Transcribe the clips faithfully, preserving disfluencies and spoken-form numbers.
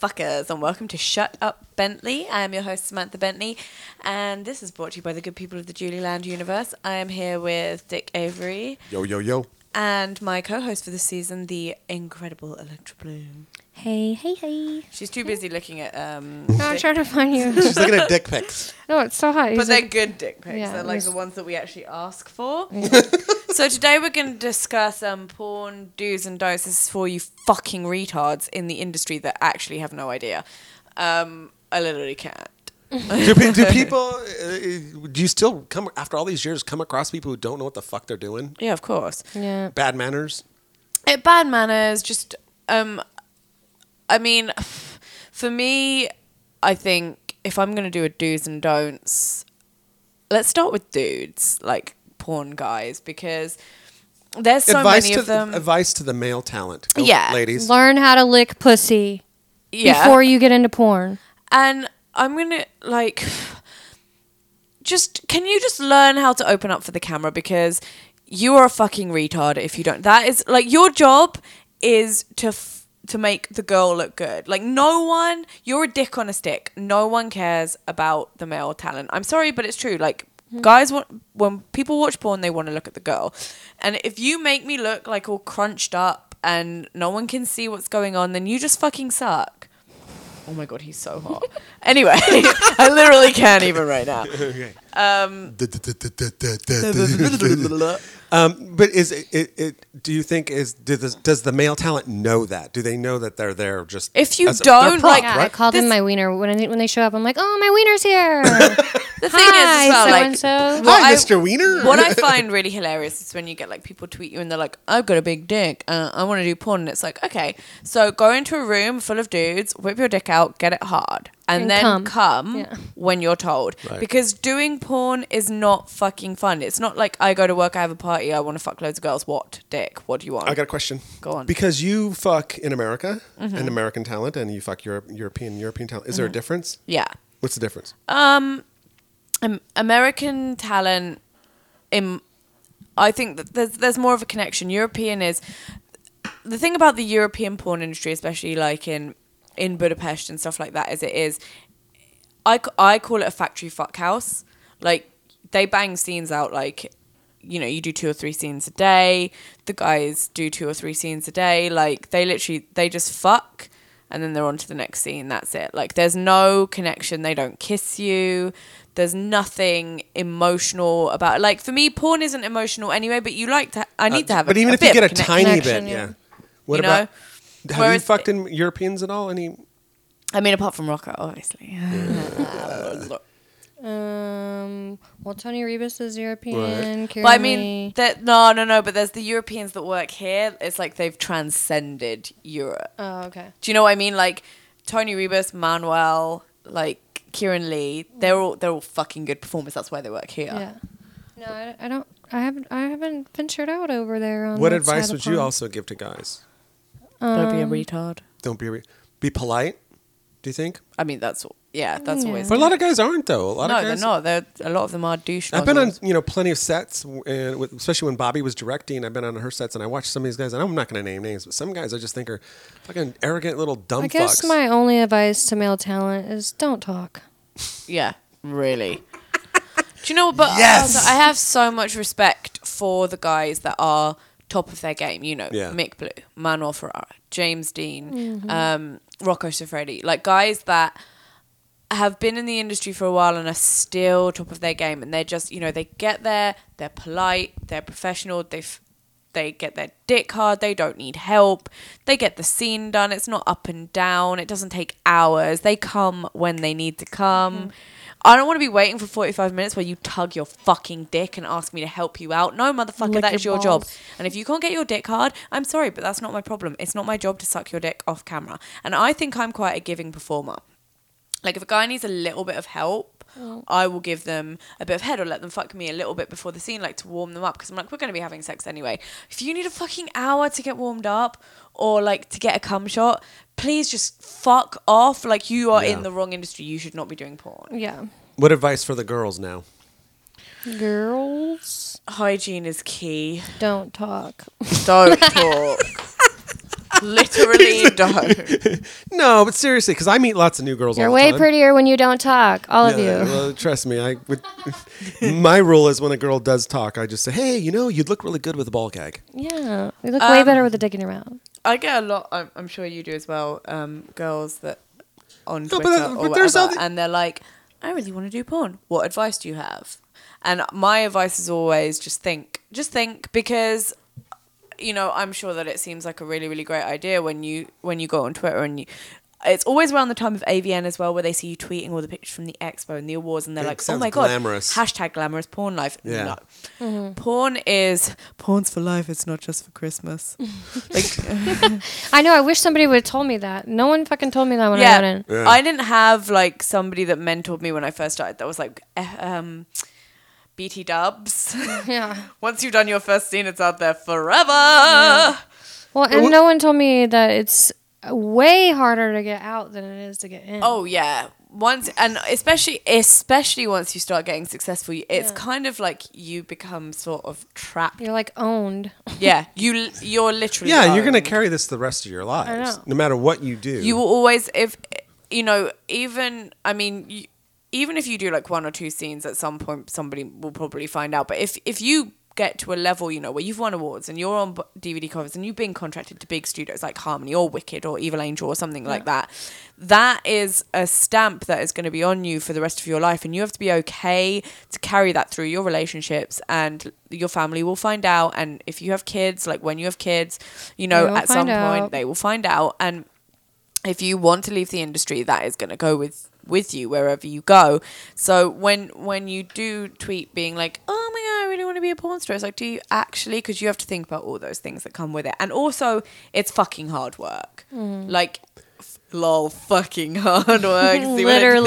motherfuckers, and welcome to Shut Up Bentley. I am your host, Samantha Bentley, and this is brought to you by the good people of the Julie Land universe. I am here with Dick Avery. Yo, yo, yo. And my co-host for this season, the incredible Electra Bloom. Hey, hey, hey. She's too busy looking at... Um, no, I'm trying to find you. She's looking at dick pics. No, it's so hot. But He's they're like, good dick pics. Yeah, they're like he's- the ones that we actually ask for. So today we're going to discuss um, porn do's and don'ts. This is for you fucking retards in the industry that actually have no idea. Um, I literally can't. do, pe- do people, uh, do you still come, after all these years, come across people who don't know what the fuck they're doing? Yeah, of course. yeah. Bad manners? Uh, bad manners, just, um, I mean, for me, I think if I'm going to do a do's and don'ts, let's start with dudes, like porn guys, because there's so advice many to of them. The, advice to the male talent. Go, Yeah. Ladies. Learn how to lick pussy yeah. before you get into porn. And I'm going to, like, just, can you just learn how to open up for the camera? Because you are a fucking retard if you don't. That is, like, your job is to f- to make the girl look good. Like, no one, you're a dick on a stick. No one cares about the male talent. I'm sorry, but it's true. Like, mm-hmm. guys, want, when people watch porn, they want to look at the girl. And if you make me look, like, all crunched up and no one can see what's going on, then you just fucking suck. Oh my god, he's so hot. Anyway, I literally can't even right now. Um, um, but is it, it, it? Do you think is do the, does the male talent know that? Do they know that they're there just? If you as a- don't, they're prop, like- Yeah, I right? call them This- my wiener. When, I, when they show up, I'm like, oh, my wiener's here. the thing Hi, is, as well, like, so-and-so. what Hi, I- Mister Wiener. what I find really hilarious is when you get like people tweet you and they're like, I've got a big dick, uh, I want to do porn. And it's like, okay, so go into a room full of dudes, whip your dick out, get it hard, and, And then come. come, Yeah. when you're told. Right. Because doing porn is not fucking fun. It's not like I go to work, I have a party, I want to fuck loads of girls. What dick? What do you want? I got a question. Go on. Because you fuck in America, Mm-hmm. an American talent, and you fuck Europe, European European talent. Is there a difference? Yeah. What's the difference? Um, um, American talent, in, I think that there's there's more of a connection. European is the thing about the European porn industry, especially like in in Budapest and stuff like that, is it is. I, c- I call it a factory fuck house. Like they bang scenes out like, you know, you do two or three scenes a day. The guys do two or three scenes a day. Like they literally they just fuck. And then they're on to the next scene. That's it. Like, there's no connection. They don't kiss you. There's nothing emotional about it. Like, for me, porn isn't emotional anyway, but you like to... I need Uh, to have but a, even a if you bit get of a connection. tiny bit, Connection, yeah. yeah. What You about? know? Have Whereas- you fucked in Europeans at all? Any? I mean, apart from Rocco, obviously. Um, well, Tony Rebus is European. Right. Kira But I mean, Lee- that no, no, no. But there's the Europeans that work here. It's like they've transcended Europe. oh, okay. Do you know what I mean? Like, Tony Rebus, Manuel, like, Kieran Lee, they're all, they're all fucking good performers. That's why they work here. Yeah. No, I, I don't. I haven't. I haven't ventured out over there. On What that advice side would of you porn. also give to guys? Don't be a Um, retard. Don't be re- be polite. Do you think? I mean, that's yeah, that's Yeah. always. But a lot of guys aren't though. A lot no, of they're guys. not. They're a lot of them are douche. I've been on nozzles. you know plenty of sets, and with, especially when Bobby was directing. I've been on her sets, and I watched some of these guys. And I'm not going to name names, but some guys I just think are fucking arrogant little dumb I guess fucks. my only advice to male talent is don't talk. Yeah, really. Do you know what? But Yes! also, I have so much respect for the guys that are top of their game. You know, Yeah. Mick Blue, Manuel Ferrara, James Dean, um, Rocco Siffredi, like guys that have been in the industry for a while and are still top of their game, and they're just, you know, they get there, they're polite, they're professional, they f- they get their dick hard, they don't need help, they get the scene done, it's not up and down, it doesn't take hours, they come when they need to come. Mm-hmm. I don't want to be waiting for forty-five minutes where you tug your fucking dick and ask me to help you out. No, motherfucker, Lick that your is your job. balls. And if you can't get your dick hard, I'm sorry, but that's not my problem. It's not my job to suck your dick off camera. And I think I'm quite a giving performer. Like, if a guy needs a little bit of help, oh. I will give them a bit of head or let them fuck me a little bit before the scene, like, to warm them up. Because I'm like, we're going to be having sex anyway. If you need a fucking hour to get warmed up or, like, to get a cum shot, please just fuck off. Like, you are Yeah. in the wrong industry. You should not be doing porn. Yeah. What advice for the girls now? Girls, Hygiene is key. don't talk. Don't talk. Literally don't. No, but seriously, because I meet lots of new girls. You're all the way time. prettier when you don't talk. All of Yeah, you. well, trust me. I would. My rule is when a girl does talk, I just say, "Hey, you know, you'd look really good with a ball gag." Yeah. You look way Um, better with a dick in your mouth. I get a lot. I'm, I'm sure you do as well. Um, girls that on No, Twitter but, uh, or but there's whatever, other- and they're like, "I really want to do porn. What advice do you have?" And my advice is always just think, just think, because you know I'm sure that it seems like a really, really great idea when you when you go on Twitter and you. It's always around the time of A V N as well, where they see you tweeting all the pictures from the expo and the awards, and they're It like, "Oh sounds my god, glamorous. hashtag glamorous porn life." Yeah. No. Mm-hmm. Porn is porn's for life. It's not just for Christmas. Like, I know. I wish somebody would have told me that. No one fucking told me that when I yeah, went in. Yeah. I didn't have like somebody that mentored me when I first started. That was like eh, um, B T Dubs. Yeah. Once you've done your first scene, it's out there forever. Well, and no one told me that it's way harder to get out than it is to get in. Oh yeah, once and especially especially once you start getting successful, it's Yeah. kind of like you become sort of trapped. You're like owned. Yeah, you you're literally Yeah, you're gonna owned. carry this the rest of your lives, know. no matter what you do. You will always, if you know, even I mean, you, even if you do like one or two scenes, at some point somebody will probably find out. But if if you get to a level, you know, where you've won awards and you're on b- D V D covers and you've been contracted to big studios like Harmony or Wicked or Evil Angel or something like that, that is a stamp that is going to be on you for the rest of your life, and you have to be okay to carry that through your relationships, and your family will find out. And if you have kids, like when you have kids, you know, They will at some find point out. they will find out. And if you want to leave the industry, that is going to go with with you wherever you go. So when when you do tweet being like, oh my god, I really want to be a porn star, it's like, do you actually? Because you have to think about all those things that come with it, and also it's fucking hard work. Mm. Like, f- lol, fucking hard work. See what I did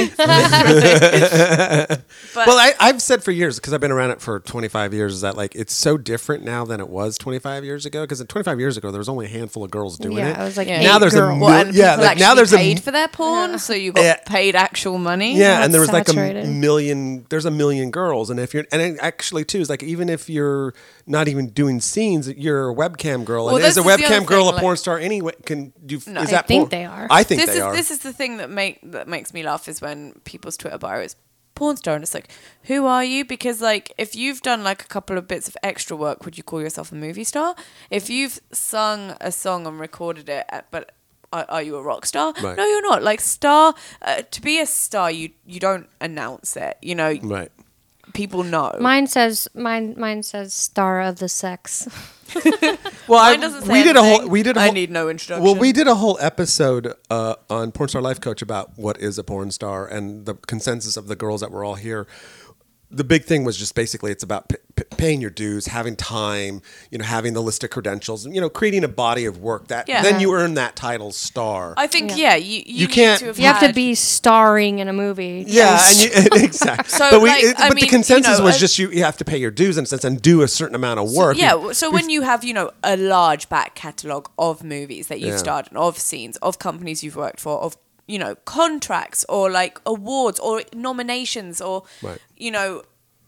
Literally. But well, I, I've said for years, because I've been around it for twenty-five years, is that like it's so different now than it was twenty-five years ago. Because twenty-five years ago, there was only a handful of girls doing Yeah, it. I was like, Yeah. eight Now there's a girls. mil- Well, and yeah, people like now actually there's a paid m- for their porn, so you got Yeah. paid actual money. Yeah, Not and there was like a saturated. million. There's a million girls, and if you're, and it actually too is like even if you're not even doing scenes, you're a webcam girl, Well, and is this a is the other webcam girl thing, a like- porn star anyway? Can do? No, is I that think porn? they are. I think this they is are. this is the thing that make that makes me laugh is when people's Twitter bio is porn star, and it's like, who are you? Because like if you've done like a couple of bits of extra work, would you call yourself a movie star? If you've sung a song and recorded it, at, but are, are you a rock star? Right. No, you're not. Like star, uh, to be a star, you you don't announce it. You know, Right. people know. Mine says mine. Mine says star of the sex. Well, Mine I, doesn't say we did a whole. anything. We did. A I whole, need no introduction. Well, we did a whole episode uh, on Porn Star Life Coach about what is a porn star, and the consensus of the girls that were all here. The big thing was just basically it's about p- p- paying your dues, having time, you know, having the list of credentials, you know, creating a body of work that Yeah. then you earn that title star. I think Yeah. yeah, you you, You need can't- To have You have to had- be starring in a movie. Yeah, and you, exactly. So, but we, like, it- I but mean, the consensus you know, was uh, just you, you have to pay your dues in a sense and do a certain amount of work. Yeah, w- so when you have, you know, a large back catalogue of movies that you've Yeah. starred in, of scenes, of companies you've worked for, of, you know, contracts or like awards or nominations or, Right. you know,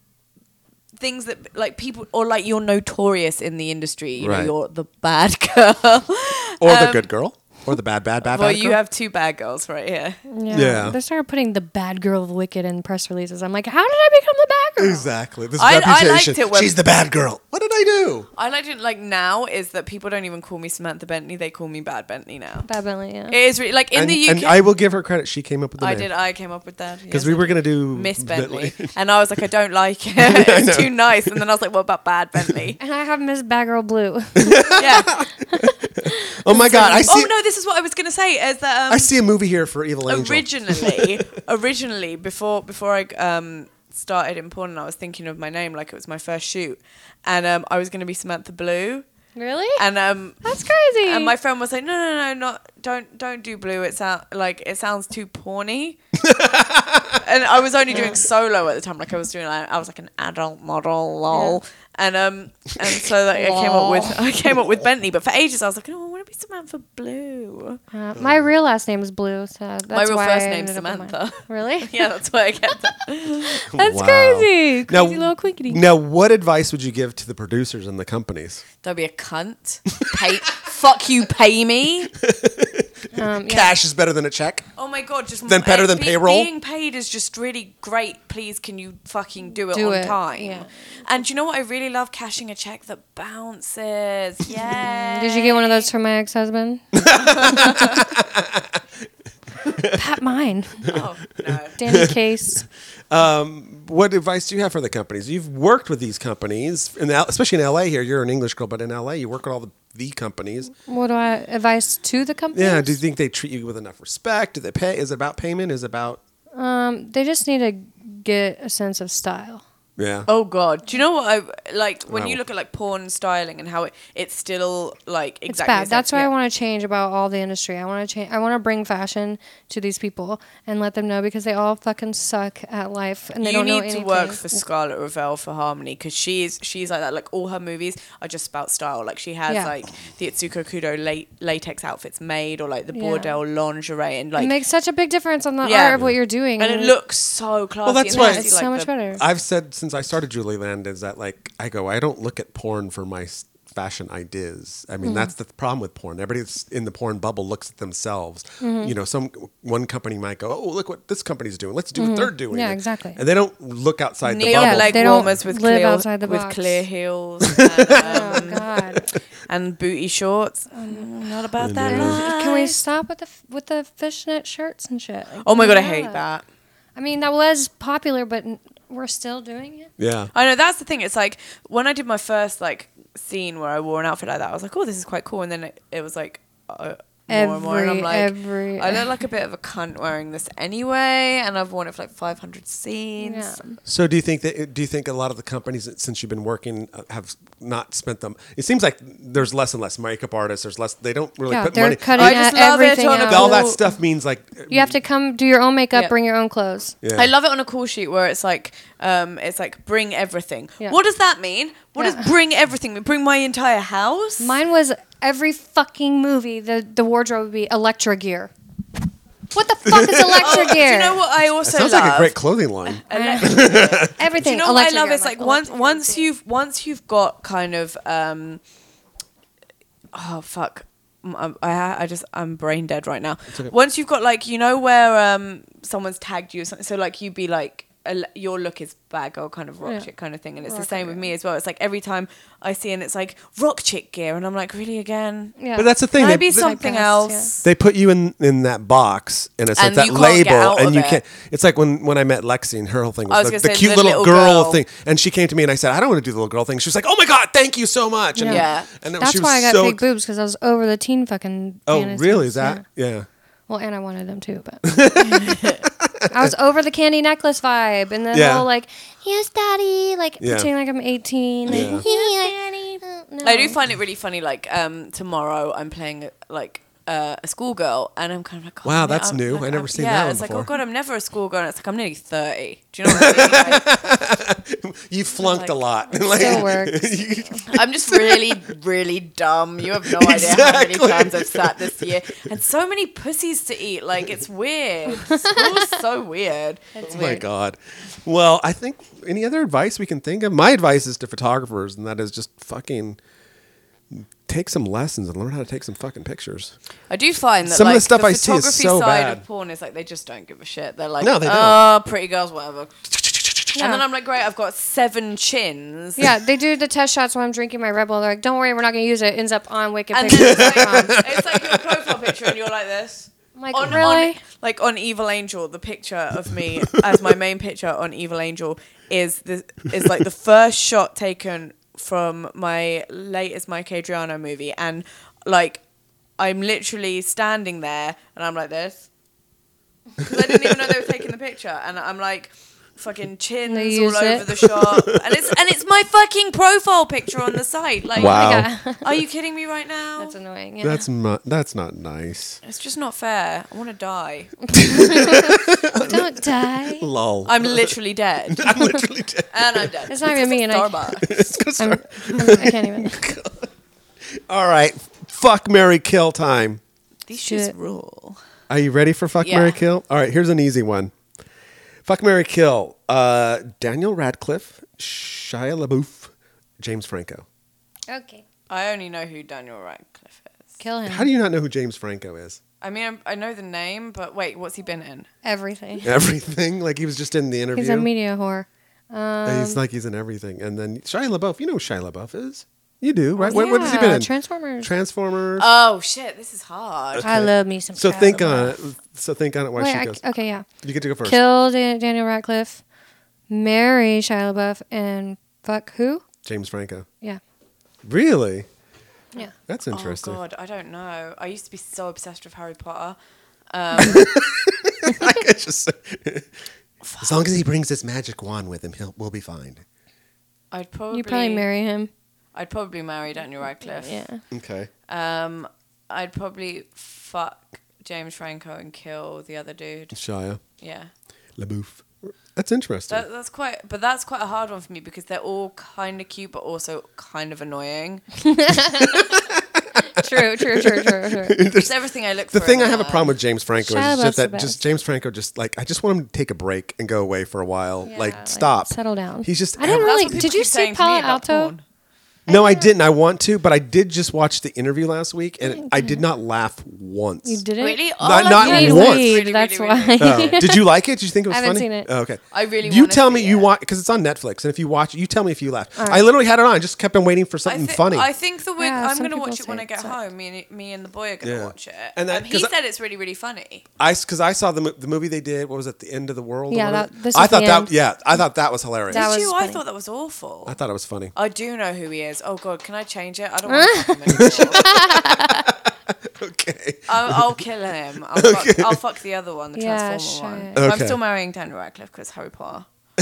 things that like people, or like you're notorious in the industry, you know, Right. you're the bad girl. or the Um, good girl, or the bad, bad, bad, well, bad you girl. have two bad girls right here. Yeah. Yeah. They started putting the bad girl of Wicked in press releases. I'm like, how did I become the bad girl? Exactly. This I- I liked reputation. it when- She's the bad girl. What did I do? I like it like now is that people don't even call me Samantha Bentley, they call me Bad Bentley now. Bad Bentley, yeah. It is really, like in and, the U K. and I will give her credit. She came up with the I name. did. I came up with that Because yes, we I were did. going to do Miss Bentley, and I was like, I don't like it. It's too nice. And then I was like, what about Bad Bentley? And I have Miss Bad Girl Blue. Yeah. oh my God. I see, Oh no, this is what I was gonna say. Is that um, I see a movie here for Evil Angel. originally, originally before before I um started in porn, and I was thinking of my name like it was my first shoot, and um I was gonna be Samantha Blue, Really? and um. That's crazy. And my friend was like, "No, no, no, not don't don't do blue. It sound like it sounds too porny." And I was only doing solo at the time, like I was doing, like, I was like an adult model, lol. And um, and so like, I came up with I came up with Bentley. But for ages, I was like, "Oh, what be Samantha Blue. Uh, my real last name is Blue, so that's My real why first I name's ended up with Samantha. mine. Really? Yeah, that's why I get that. That's Wow. crazy. Crazy Now- little quinkity. Now, what advice would you give to the producers and the companies? Don't be a cunt. Pay, fuck you, pay me. Um, yeah. Cash is better than a check. Oh my god, just Then better uh, than be- payroll? Being paid is just really great. Please, can you fucking do it Do on it, time? yeah. And do you know what? I really love cashing a check that bounces. Yeah. Did you get one of those from my ex-husband? Pat mine. Oh no. Danny Case. What advice do you have for the companies? You've worked with these companies, in L- especially in L A here. You're an English girl, but in L A, you work with all the, the companies. What do I advice to the company? Yeah. Do you think they treat you with enough respect? Do they pay? Is it about payment? Is it about... Um, they just need to get a sense of style. Yeah. Oh god. Do you know what I like when Wow. you look at like porn styling and how it, it's still like It's exactly bad. the same- That's what I yeah. want to change about all the industry. I want to change. I want to bring fashion to these people and let them know because they all fucking suck at life and they you don't know need to anything. work for Scarlett Revell for Harmony because she's she's like that. Like all her movies are just about style. Like she has Yeah. like the Itsuko Kudo late, latex outfits made or like the Yeah. Bordel lingerie and like It makes such a big difference on the Yeah. art of what you're doing, and it looks so classy. that's and why- nasty, it's like so much the- better. I've said since I started Julie Land is that like I go I don't look at porn for my s- fashion ideas. I Mm-hmm. mean that's the problem with porn. Everybody that's in the porn bubble looks at themselves. Mm-hmm. You know, some one company might go, oh look what this company's doing. Let's do what they're doing. Mm-hmm. Yeah, exactly. And they don't look outside the Neon bubble. leg They don't warmers with live clear outside the with box. clear heels and, Oh um, God! and booty shorts. Mm, not about that. Can we life. stop with the f- with the fishnet shirts and shit? Like, Oh my god, I yeah. hate that. I mean, that was popular, but n- we're still doing it. Yeah. I know that's the thing. It's like when I did my first like scene where I wore an outfit like that, I was like, "Oh, this is quite cool," and then it, it was like uh, more and more, and I'm Every- like, every- I look like a bit of a cunt wearing this anyway, and I've worn it for like five hundred scenes. Yeah. So do you think that do you think a lot of the companies that, since you've been working uh, have not spent them? It seems like there's less and less makeup artists. There's less. They don't really Yeah, put they're money. cutting I just at love it everything on a out. all that cool- stuff means like You have to come do your own makeup, Yeah. bring your own clothes. Yeah. I love it on a call sheet where it's like, um, it's like bring everything. Yeah. What does that mean? What Yeah. does bring everything mean? Bring my entire house? Mine was every fucking movie. The the wardrobe would be Electra gear. What the fuck is Electra Oh, do gear? you know what I That also sounds love? like a great clothing line. Everything. Do you know what I Electra love? gear. It's I'm like once Electra once gear. you've once you've got kind of um, oh fuck. I'm- I ha- I just I'm brain dead right now. okay. Once you've got like you know where um someone's tagged you or something, so like you'd be like a, your look is bad girl kind of rock Yeah. chick kind of thing, and it's Rock the same with girl. me as well. It's like every time I see and it's like rock chick gear, and I'm like really again. Yeah. But that's the thing. Can I They, be they, something Typecast, else? they put you in, in that box and it's And like you that can't get label out and of you it. can't. It's like when, when I met Lexi and her whole thing I was, was the, gonna the say, cute the little, little girl, girl. thing, and she came to me and I said I don't want to do the little girl thing. She was like, oh my god, thank you so much. And, Yeah. and it- That's she was why I got so fake boobs because I was over the teen fucking. Oh fantasies. really? Is that Yeah. yeah? Well, and I wanted them too, but I was over the candy necklace vibe and the Yeah. whole like, yes, daddy, like Yeah. pretending like I'm eighteen. Like, Yeah. yes, daddy. No. I do find it really funny. Like um, tomorrow, I'm playing like uh, a schoolgirl, and I'm kind of like, oh, Wow, I'm- that's I'm- new. like, I never I'm- seen yeah, that one it's like, before. oh god, I'm never a schoolgirl. And it's like I'm nearly thirty. Do you know what I mean? Like, You flunked Like- a lot. Like, Still works. I'm just really, really dumb. You have no idea how many Exactly. times I've sat this year, and so many pussies to eat. Like it's weird. School's so weird. It's Oh my weird. god. Well, I think any other advice we can think of? My advice is to photographers, and that is just fucking take some lessons and learn how to take some fucking pictures. I do find that Some of like, the stuff I see is photography so side bad. of porn is like they just don't give a shit. They're like, No, they don't. oh, pretty girls, whatever. Yeah. And then I'm like, great, I've got seven chins. Yeah, they do the test shots when I'm drinking my Red Bull. They're like, don't worry, we're not going to use it. It ends up on Wicked And then Pictures. it's like, it's like your profile picture, and you're like this. I'm like, On, really? on, like on Evil Angel, the picture of me as my main picture on Evil Angel is the is like the first shot taken from my latest Mike Adriano movie, and like I'm literally standing there, and I'm like this because I didn't even know they were taking the picture, and I'm like. Fucking chins They all used over it. the shot, and it's and it's my fucking profile picture on the site. Like, Wow. are you kidding me right now? That's annoying. Yeah. That's not that's not nice. It's just not fair. I want to die. Don't die. Lol. I'm literally dead, I'm literally dead. and I'm dead. It's not even me, and I- Starbucks. It's 'cause- I'm, I'm, I can't even. All right. fuck, marry, kill time. These Shit. shoes rule. Are you ready for fuck, Yeah. marry, kill? All right, here's an easy one. Fuck, marry, kill. Uh, Daniel Radcliffe, Shia LaBeouf, James Franco. Okay. I only know who Daniel Radcliffe is. Kill him. How do you not know who James Franco is? I mean, I'm- I know the name, but wait, what's he been in? Everything. Everything. Like he was just in the interview. He's a media whore. Um, he's like he's in everything. And then Shia LaBeouf. You know who Shia LaBeouf is? You do, right? What, what has he been yeah, in? Transformers. Transformers. Oh shit, this is hard. I love me some. so Shia think LaBeouf. on it. So think on it while Wait, she I, goes. okay, yeah. You get to go first. Kill Dan- Daniel Radcliffe, marry Shia LaBeouf, and fuck who? James Franco. Yeah. Really? Yeah. That's interesting. Oh god, I don't know. I used to be so obsessed with Harry Potter. I could just as long as he brings his magic wand with him, he'll we'll be fine. I'd probably You probably marry him. I'd probably marry Daniel Radcliffe. Yeah. Okay. Um, I'd probably fuck James Franco and kill the other dude. Shia Yeah. LaBeouf. That's interesting. That, that's quite, but that's quite a hard one for me because they're all kind of cute, but also kind of annoying. True, true, true, true, true. It's everything I look for. The thing in I a have a man. problem with James Franco Shia is LaBeouf's just the that best. just James Franco just like I just want him to take a break and go away for a while. Yeah, like like, stop. settle down. He's just I didn't That's really. what people Did you keep see saying to me Palo about Alto? porn. No, I didn't. I want to, but I did just watch the interview last week and I did not laugh once. You didn't? Really? Not- All not I've You seen need is once. weed, really, that's really, why. really- Oh, did you like it? Did you think it was I haven't funny? seen it. Oh, okay. I really You wanna tell see me you it. watch because it's on Netflix, and if you watch, you tell me if you laughed. All I right. literally had it on. I just kept on waiting for I, something thi- funny. I think the week Yeah, I'm some going to watch people it when say I get it's like- home. Me and me and the boy are going to Yeah. watch it. And And, that- he 'cause I- said it's really really funny. I because I saw the mo- the movie they did. What was it? The End of the World. or Yeah, whatever? that- this I is thought the that. end. Yeah, I thought that was hilarious. That Did was you? I funny. thought that was awful. I thought it was funny. I do know who he is. Oh god, can I change it? I don't want to fuck him anymore. Okay. I'll, I'll kill him. I'll, fuck, I'll fuck the other one, the Yeah, Transformer sure. one. I'm Okay. still marrying Daniel Radcliffe because Harry Potter.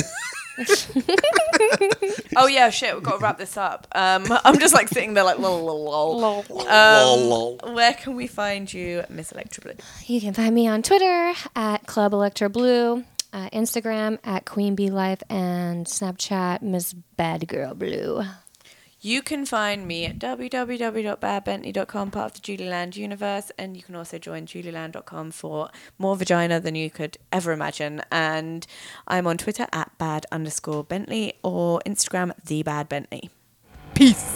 Oh yeah, shit. We've got to wrap this up. Um, I'm just like sitting there like lol lol lol. Um, where can we find you, Miss Electra Blue? You can find me on Twitter at Club Electra Blue, uh, Instagram at Queen Bee Life, and Snapchat Miss Bad Girl Blue. You can find me at w w w dot bad bentley dot com, part of the Julie Land universe, and you can also join julie land dot com for more vagina than you could ever imagine. And I'm on Twitter at bad underscore Bentley or Instagram the bad Bentley. Peace.